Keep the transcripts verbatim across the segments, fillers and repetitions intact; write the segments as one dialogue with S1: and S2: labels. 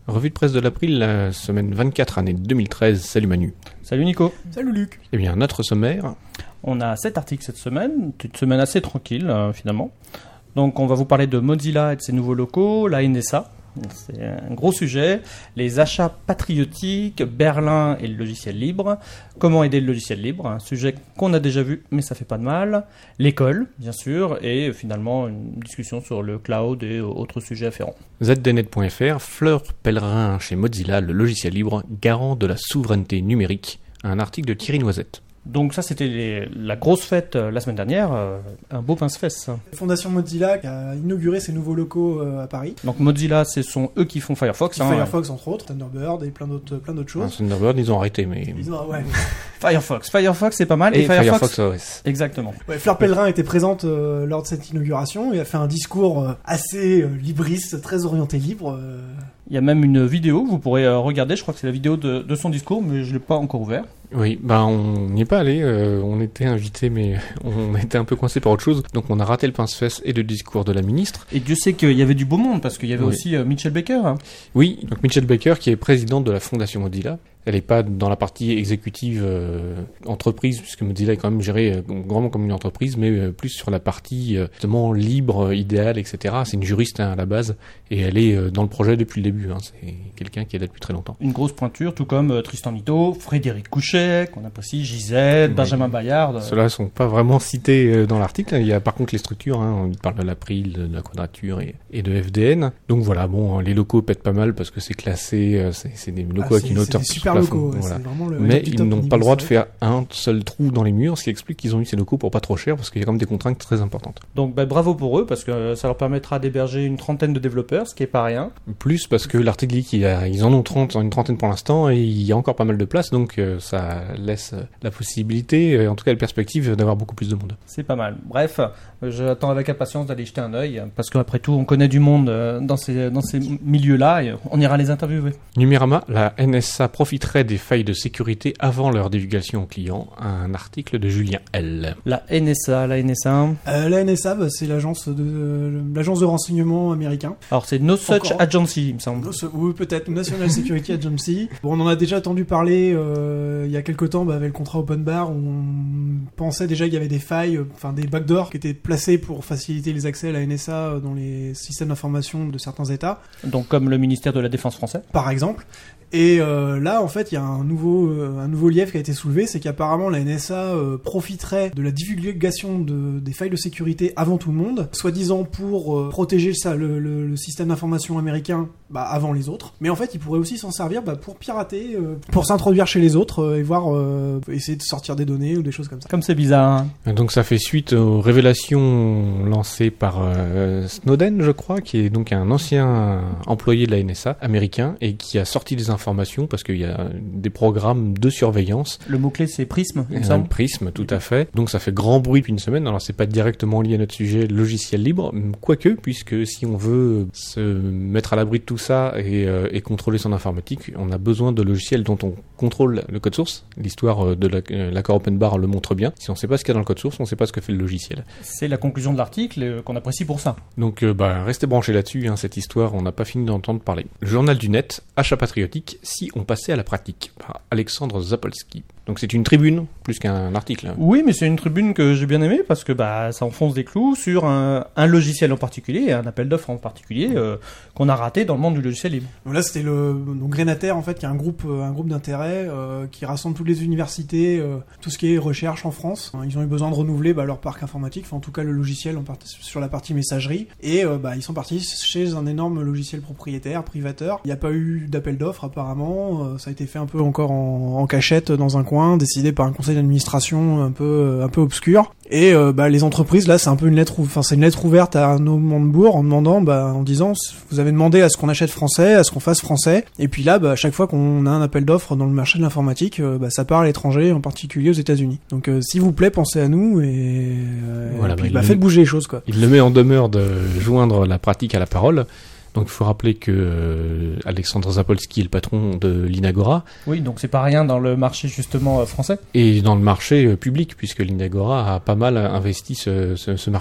S1: Revue de presse de l'april, la semaine vingt-quatre, année deux mille treize. Salut Manu.
S2: Salut Nico.
S3: Salut Luc.
S1: Eh bien, notre sommaire.
S2: On a sept articles cette semaine, une semaine assez tranquille euh, finalement. Donc on va vous parler de Mozilla et de ses nouveaux locaux, la N S A. C'est un gros sujet. Les achats patriotiques, Berlin et le logiciel libre. Comment aider le logiciel libre, un sujet qu'on a déjà vu, mais ça fait pas de mal. L'école, bien sûr, et finalement une discussion sur le cloud et autres sujets afférents.
S1: Z D net point F R, Fleur Pellerin chez Mozilla, le logiciel libre, garant de la souveraineté numérique. Un article de Thierry Noisette.
S2: Donc ça, c'était les, la grosse fête euh, la semaine dernière, euh, un beau pince-fesses.
S3: Fondation Mozilla qui a inauguré ses nouveaux locaux euh, à Paris.
S2: Donc Mozilla, ce sont eux qui font Firefox.
S3: Qui
S2: hein,
S3: Firefox entre autres, Thunderbird et plein d'autres, plein d'autres choses.
S1: Ah, Thunderbird, ils ont arrêté, mais...
S3: Ils ont, ouais.
S2: Firefox, Firefox c'est pas mal.
S1: Et,
S2: Et Firefox,
S1: Firefox O S.
S2: Exactement.
S3: Ouais, Fleur Pellerin était présente euh, lors de cette inauguration et a fait un discours euh, assez euh, libriste, très orienté libre. Euh...
S2: Il y a même une vidéo, vous pourrez euh, regarder, je crois que c'est la vidéo de, de son discours, mais je ne l'ai pas encore ouvert.
S1: Oui, bah on n'y est pas allé, euh, on était invités, mais on était un peu coincés par autre chose, donc on a raté le pince-fesses et le discours de la ministre.
S2: Et Dieu sait qu'il y avait du beau monde, parce qu'il y avait
S1: oui.
S2: aussi euh, Mitchell Baker. Hein.
S1: Oui, donc Mitchell Baker qui est présidente de la Fondation Mozilla. Elle n'est pas dans la partie exécutive euh, entreprise, puisque Mozilla est quand même géré euh, vraiment comme une entreprise, mais euh, plus sur la partie euh, justement libre, euh, idéale, et cetera. C'est une juriste hein, à la base, et elle est euh, dans le projet depuis le début. Hein. C'est quelqu'un qui est là depuis très longtemps.
S2: Une grosse pointure, tout comme euh, Tristan Mito, Frédéric Couchet, qu'on apprécie, Gisèle, oui. Benjamin Bayard. Euh...
S1: Ceux-là ne sont pas vraiment cités euh, dans l'article. Il y a par contre les structures, hein. On parle de l'April, de la Quadrature et, et de F D N. Donc voilà, bon, les locaux pètent pas mal parce que c'est classé, euh, c'est, c'est des locaux ah, avec une hauteur
S3: de super locaux, ouais,
S1: voilà.
S3: Le,
S1: mais ils n'ont pas le droit de faire un seul trou dans les murs, ce qui explique qu'ils ont eu ces locaux pour pas trop cher, parce qu'il y a quand même des contraintes très importantes.
S2: Donc bah, bravo pour eux, parce que ça leur permettra d'héberger une trentaine de développeurs, ce qui est pas rien.
S1: Plus parce que l'article dit qu'ils ils en ont trente, une trentaine pour l'instant, et il y a encore pas mal de place, donc euh, ça laisse la possibilité, euh, en tout cas la perspective, d'avoir beaucoup plus de monde.
S2: C'est pas mal. Bref, euh, j'attends avec impatience d'aller jeter un œil, parce qu'après tout, on connaît du monde euh, dans ces, dans ces milieux-là, et on ira les interviewer.
S1: Numérama, la N S A profiterait des failles de sécurité avant leur divulgation aux clients, un article de Julien L.
S2: La N S A, la N S A
S3: euh, La N S A, bah, c'est l'agence de, euh, l'agence de renseignement américain.
S2: Alors c'est No Such Encore... Agency, il me semble.
S3: No, oui, peut-être, National Security Agency. Bon, on en a déjà entendu parler euh, il y a quelques temps bah, avec le contrat Open Bar, où on pensait déjà qu'il y avait des failles, enfin des backdoors qui étaient placés pour faciliter les accès à la N S A dans les systèmes d'information de certains États.
S2: Donc comme le ministère de la Défense français.
S3: Par exemple. Et euh, là, en fait, il y a un nouveau, euh, un nouveau lièvre qui a été soulevé, c'est qu'apparemment la N S A euh, profiterait de la divulgation de, des failles de sécurité avant tout le monde, soi-disant pour euh, protéger ça, le, le, le système d'information américain bah, avant les autres. Mais en fait, ils pourraient aussi s'en servir bah, pour pirater, euh, pour s'introduire chez les autres euh, et voir, euh, essayer de sortir des données ou des choses comme ça.
S2: Comme c'est bizarre. Hein.
S1: Donc ça fait suite aux révélations lancées par euh, Snowden, je crois, qui est donc un ancien employé de la N S A américain et qui a sorti des informations parce qu'il y a des programmes de surveillance.
S2: Le mot-clé c'est Prism, il me
S1: euh,
S2: semble.
S1: Prism, tout à fait. Donc ça fait grand bruit depuis une semaine. Alors c'est pas directement lié à notre sujet logiciel libre, quoique, puisque si on veut se mettre à l'abri de tout ça et, euh, et contrôler son informatique, on a besoin de logiciels dont on contrôle le code source. L'histoire de la, euh, l'accord Open Bar le montre bien. Si on sait pas ce qu'il y a dans le code source, on sait pas ce que fait le logiciel.
S2: C'est la conclusion de l'article euh, qu'on apprécie pour ça.
S1: Donc euh, bah, restez branchés là-dessus, hein, cette histoire, on n'a pas fini d'entendre parler. Le journal du net, achat patriotique, si on passait à la pratique, par Alexandre Zapolsky. Donc c'est une tribune, plus qu'un article. Hein.
S2: Oui, mais c'est une tribune que j'ai bien aimée, parce que bah, ça enfonce des clous sur un, un logiciel en particulier, et un appel d'offres en particulier, euh, qu'on a raté dans le monde du logiciel libre.
S3: Donc là, c'était le donc Grenater, en fait, qui est un groupe, un groupe d'intérêt euh, qui rassemble toutes les universités, euh, tout ce qui est recherche en France. Ils ont eu besoin de renouveler bah, leur parc informatique, enfin en tout cas le logiciel en part- sur la partie messagerie, et euh, bah, ils sont partis chez un énorme logiciel propriétaire, privateur. Il n'y a pas eu d'appel d'offres apparemment, euh, ça a été fait un peu encore en, en cachette dans un coin, décidé par un conseil d'administration un peu un peu obscur. Et euh, bah les entreprises là, c'est un peu une lettre, enfin c'est une lettre ouverte à Arnaud Montebourg en demandant, bah en disant, vous avez demandé à ce qu'on achète français, à ce qu'on fasse français. Et puis là, bah à chaque fois qu'on a un appel d'offres dans le marché de l'informatique, euh, bah ça part à l'étranger, en particulier aux États-Unis. Donc euh, s'il vous plaît, pensez à nous et, euh,
S1: voilà,
S3: et puis
S1: bah,
S3: bah faites bouger les choses quoi.
S1: Il le met en demeure de joindre la pratique à la parole. Donc il faut rappeler que euh, Alexandre Zapolsky est le patron de l'Inagora.
S2: Oui, donc c'est pas rien dans le marché justement euh, français.
S1: Et dans le marché euh, public, puisque l'Inagora a pas mal investi ce, ce, ce marché-là.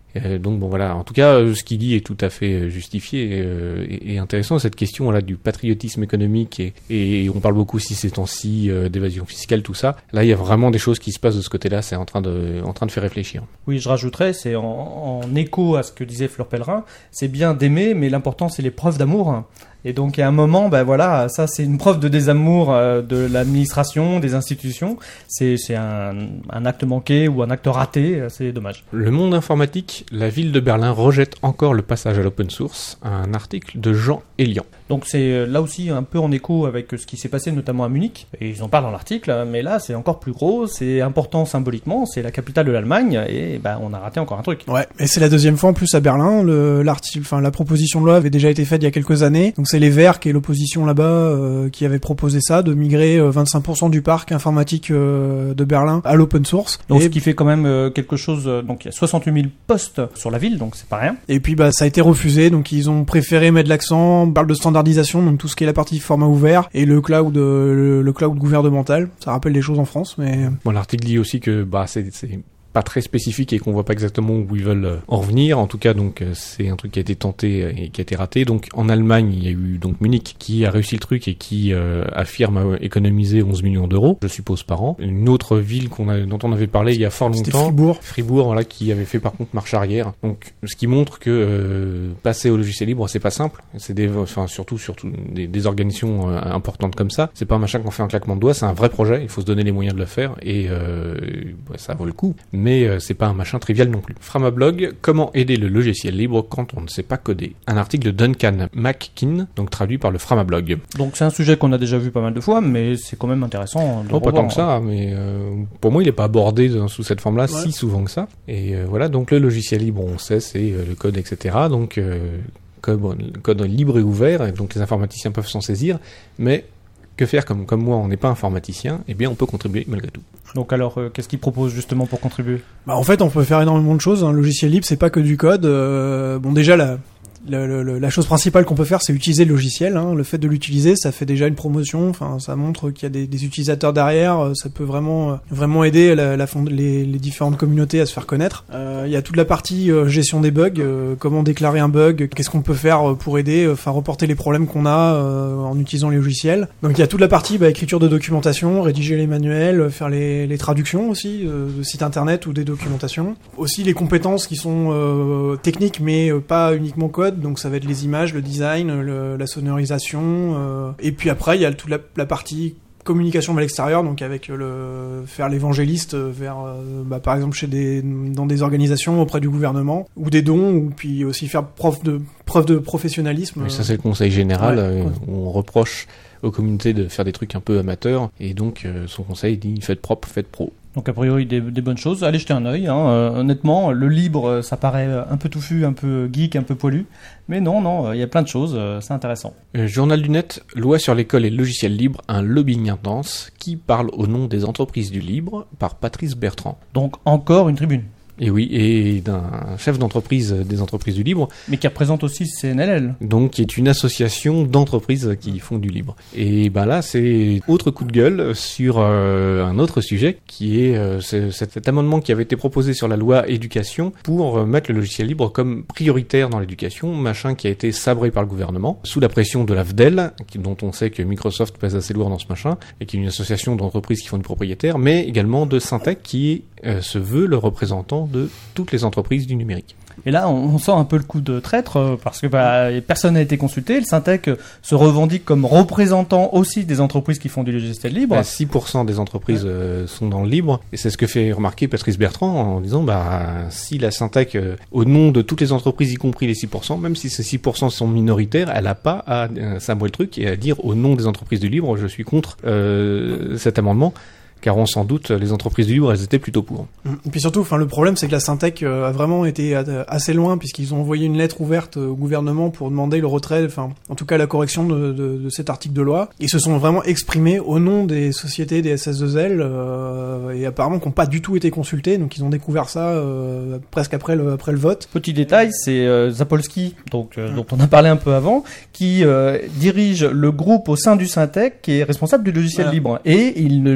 S1: Euh, donc bon voilà, en tout cas, euh, ce qu'il dit est tout à fait justifié et, euh, et, et intéressant. Cette question là du patriotisme économique et, et on parle beaucoup si ces temps-ci euh, d'évasion fiscale, tout ça. Là, il y a vraiment des choses qui se passent de ce côté-là. C'est en train de, en train de faire réfléchir.
S2: Oui, je rajouterais, c'est en, en écho à ce que disait Fleur Pellerin. C'est bien d'aimer, mais l'important c'est les preuves d'amour. Et donc, il y a un moment, ben voilà, ça c'est une preuve de désamour euh, de l'administration, des institutions. C'est, c'est un, un acte manqué ou un acte raté, c'est dommage.
S1: Le monde informatique, la ville de Berlin rejette encore le passage à l'open source, un article de Jean Elian.
S2: Donc c'est là aussi un peu en écho avec ce qui s'est passé notamment à Munich, et ils en parlent dans l'article, mais là c'est encore plus gros, c'est important symboliquement, c'est la capitale de l'Allemagne, et ben on a raté encore un truc.
S3: Ouais, et c'est la deuxième fois en plus à Berlin, le, l'article, enfin la proposition de loi avait déjà été faite il y a quelques années, donc c'est les Verts qui est l'opposition là-bas euh, qui avait proposé ça, de migrer euh, vingt-cinq pour cent du parc informatique euh, de Berlin à l'open source.
S2: Donc
S3: et...
S2: ce qui fait quand même euh, quelque chose, euh, donc il y a soixante-huit mille postes sur la ville, donc c'est pas rien.
S3: Et puis bah ça a été refusé, donc ils ont préféré mettre l'accent, on parle de standardisation, donc tout ce qui est la partie format ouvert et le cloud, le, le cloud gouvernemental. Ça rappelle des choses en France, mais
S1: bon, l'article dit aussi que bah c'est, c'est pas très spécifique et qu'on voit pas exactement où ils veulent en revenir. En tout cas, donc c'est un truc qui a été tenté et qui a été raté. Donc en Allemagne, il y a eu donc Munich qui a réussi le truc et qui euh, affirme économiser onze millions d'euros, je suppose par an. Une autre ville qu'on a, dont on avait parlé il y a fort longtemps,
S3: c'était Fribourg.
S1: Fribourg, voilà, qui avait fait par contre marche arrière. Donc ce qui montre que euh, passer au logiciel libre, c'est pas simple. C'est des, enfin surtout surtout des, des organisations euh, importantes comme ça. C'est pas un machin qu'on fait en claquement de doigts. C'est un vrai projet. Il faut se donner les moyens de le faire et euh, ouais, ça vaut le coup. Mais euh, c'est pas un machin trivial non plus. Framablog, comment aider le logiciel libre quand on ne sait pas coder. Un article de Duncan McKean, donc traduit par le Framablog.
S2: Donc c'est un sujet qu'on a déjà vu pas mal de fois, mais c'est quand même intéressant de
S1: oh,
S2: revoir.
S1: Pas tant que ça, mais euh, pour moi il n'est pas abordé sous cette forme-là ouais. si souvent que ça. Et euh, voilà, donc le logiciel libre, on sait, c'est euh, le code, et cetera. Donc euh, code, bon, le code libre et ouvert, et donc les informaticiens peuvent s'en saisir, mais que faire comme, comme moi, on n'est pas informaticien, eh bien on peut contribuer malgré tout.
S2: Donc alors, euh, qu'est-ce qu'ils proposent justement pour contribuer ?
S3: Bah en fait, on peut faire énormément de choses. Un logiciel libre, c'est pas que du code. Euh, bon, déjà la La, la, la chose principale qu'on peut faire, c'est utiliser le logiciel. Hein. Le fait de l'utiliser, ça fait déjà une promotion. Enfin, ça montre qu'il y a des, des utilisateurs derrière. Ça peut vraiment, vraiment aider la, la fond, les, les différentes communautés à se faire connaître. Euh, il y a toute la partie euh, gestion des bugs. Euh, comment déclarer un bug ? Qu'est-ce qu'on peut faire pour aider, enfin reporter les problèmes qu'on a euh, en utilisant les logiciels. Donc il y a toute la partie bah, écriture de documentation, rédiger les manuels, faire les, les traductions aussi euh, de sites internet ou des documentations. Aussi les compétences qui sont euh, techniques, mais euh, pas uniquement code. Donc ça va être les images, le design, le, la sonorisation, euh, et puis après il y a toute la, la partie communication vers l'extérieur, donc avec le faire l'évangéliste vers, euh, bah, par exemple chez des dans des organisations auprès du gouvernement ou des dons, ou puis aussi faire preuve de preuve de professionnalisme.
S1: Mais ça c'est le conseil général,
S3: ouais,
S1: euh,
S3: ouais.
S1: On reproche aux communautés de faire des trucs un peu amateurs, et donc euh, son conseil dit faites propre, faites pro.
S2: Donc a priori des, des bonnes choses, allez jeter un œil, hein. euh, honnêtement, le libre ça paraît un peu touffu, un peu geek, un peu poilu, mais non, non, il y a plein de choses, euh, c'est intéressant.
S1: Euh, Journal du Net, loi sur l'école et le logiciel libre, un lobbying intense, qui parle au nom des entreprises du libre, par Patrice Bertrand.
S2: Donc encore une tribune.
S1: Et oui, et d'un chef d'entreprise des entreprises du libre.
S2: Mais qui représente aussi C N L L.
S1: Donc, qui est une association d'entreprises qui font du libre. Et ben là, c'est autre coup de gueule sur euh, un autre sujet, qui est euh, cet amendement qui avait été proposé sur la loi éducation pour euh, mettre le logiciel libre comme prioritaire dans l'éducation, machin qui a été sabré par le gouvernement, sous la pression de l'A F D E L, qui, dont on sait que Microsoft pèse assez lourd dans ce machin, et qui est une association d'entreprises qui font du propriétaire, mais également de Syntec, qui euh, se veut le représentant de toutes les entreprises du numérique.
S2: Et là, on, on sent un peu le coup de traître, parce que bah, personne n'a été consulté. Le Syntec se revendique comme représentant aussi des entreprises qui font du logiciel libre.
S1: Bah, six pour cent des entreprises ouais. euh, sont dans le libre, et c'est ce que fait remarquer Patrice Bertrand en disant bah si la Syntec, euh, au nom de toutes les entreprises, y compris les six pour cent, même si ces six pour cent sont minoritaires, elle n'a pas à euh, sabrer le truc et à dire au nom des entreprises du libre, je suis contre euh, cet amendement. Car on s'en doute, les entreprises du libre, elles étaient plutôt pour.
S3: Et puis surtout, enfin, le problème, c'est que la Syntec a vraiment été assez loin, puisqu'ils ont envoyé une lettre ouverte au gouvernement pour demander le retrait, enfin, en tout cas la correction de, de, de cet article de loi. Ils se sont vraiment exprimés au nom des sociétés des S S deux L, euh, et apparemment qui n'ont pas du tout été consultés, donc ils ont découvert ça euh, presque après le, après le vote.
S2: Petit détail, c'est euh, Zapolsky, donc, euh, mmh. dont on a parlé un peu avant, qui euh, dirige le groupe au sein du Syntec, qui est responsable du logiciel voilà. libre. Et il le dit, hein,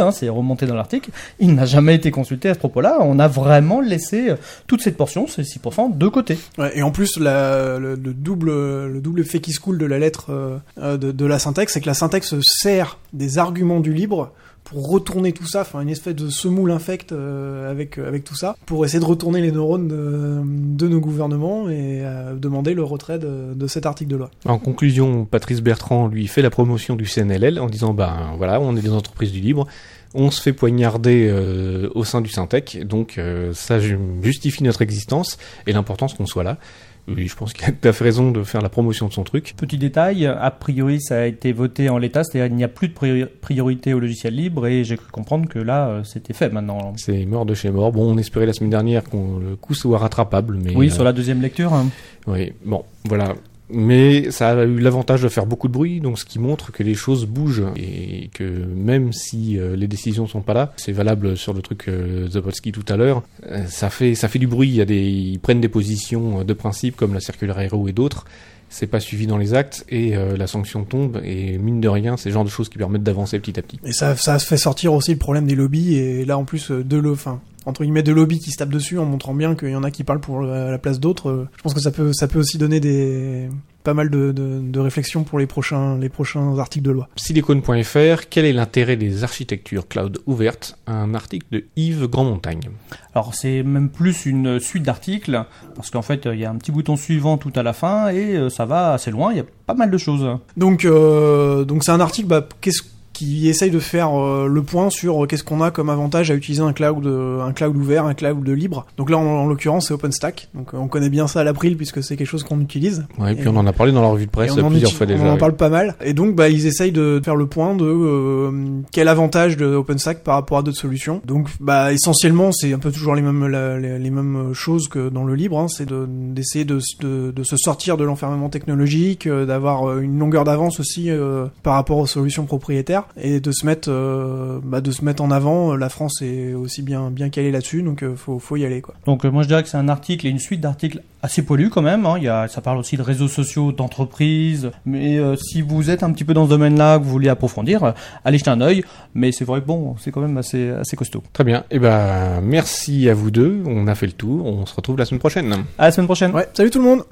S2: hein, c'est remonté dans l'article, il n'a jamais été consulté à ce propos-là. On a vraiment laissé toute cette portion, ces six pour cent, de côté.
S3: Ouais, et en plus, la, le, le double, le double effet qui se coule de la lettre euh, de, de la syntaxe, c'est que la syntaxe sert des arguments du libre pour retourner tout ça, enfin une espèce de semoule infect euh, avec euh, avec tout ça, pour essayer de retourner les neurones de, de nos gouvernements et euh, demander le retrait de, de cet article de loi.
S1: En conclusion, Patrice Bertrand lui fait la promotion du C N L L en disant ben voilà, on est des entreprises du libre, on se fait poignarder euh, au sein du Syntec, donc euh, ça justifie notre existence et l'importance qu'on soit là. Oui, je pense qu'il a tout à fait raison de faire la promotion de son truc.
S2: Petit détail, a priori ça a été voté en l'état, c'est-à-dire qu'il n'y a plus de priori- priorité au logiciel libre et j'ai cru comprendre que là euh, c'était fait maintenant.
S1: C'est mort de chez mort. Bon, on espérait la semaine dernière qu'on le coup soit rattrapable, mais
S2: oui,
S1: euh,
S2: sur la deuxième lecture. Hein.
S1: Oui, bon, voilà. Mais ça a eu l'avantage de faire beaucoup de bruit, donc ce qui montre que les choses bougent et que même si euh, les décisions sont pas là, c'est valable sur le truc euh, Zapolsky tout à l'heure, euh, ça fait ça fait du bruit. Il y a des ils prennent des positions de principe comme la Circular Hero et d'autres. C'est pas suivi dans les actes et euh, la sanction tombe et mine de rien, c'est le genre de choses qui permettent d'avancer petit à petit.
S3: Et ça, ça fait sortir aussi le problème des lobbies et là en plus de le, enfin entre guillemets de lobbies qui se tapent dessus en montrant bien qu'il y en a qui parlent pour la place d'autres. Je pense que ça peut ça peut aussi donner des pas mal de, de, de réflexions pour les prochains les prochains articles de loi.
S1: Silicon point F R, quel est l'intérêt des architectures cloud ouvertes? Un article de Yves Grandmontagne.
S2: Alors c'est même plus une suite d'articles, parce qu'en fait il y a un petit bouton suivant tout à la fin et euh, ça va assez loin, il y a pas mal de choses.
S3: Donc euh, donc c'est un article bah, qu'est-ce qui essaye de faire euh, le point sur euh, qu'est-ce qu'on a comme avantage à utiliser un cloud euh, un cloud ouvert, un cloud libre. Donc là en, en l'occurrence c'est OpenStack. Donc euh, on connaît bien ça à l'April puisque c'est quelque chose qu'on utilise.
S1: Ouais, et puis
S3: et,
S1: on en a parlé dans la revue de presse plusieurs
S3: uti-
S1: fois déjà.
S3: On en
S1: ouais.
S3: parle pas mal. Et donc bah ils essayent de faire le point de euh, quel avantage de OpenStack par rapport à d'autres solutions. Donc bah essentiellement c'est un peu toujours les mêmes la, les, les mêmes choses que dans le libre. Hein. C'est de, d'essayer de, de, de se sortir de l'enfermement technologique, euh, d'avoir une longueur d'avance aussi euh, par rapport aux solutions propriétaires et de se mettre Euh, bah, de se mettre en avant. La France est aussi bien bien calée là-dessus, donc euh, faut faut y aller quoi.
S2: Donc euh, moi je dirais que c'est un article et une suite d'articles assez poilus quand même. Hein. Il y a, ça parle aussi de réseaux sociaux, d'entreprises. Mais euh, si vous êtes un petit peu dans ce domaine-là, que vous voulez approfondir, euh, allez jeter un œil. Mais c'est vrai que bon, c'est quand même assez assez costaud.
S1: Très bien. Et ben merci à vous deux. On a fait le tour. On se retrouve la semaine prochaine.
S2: À la semaine prochaine.
S3: Ouais. Salut tout le monde.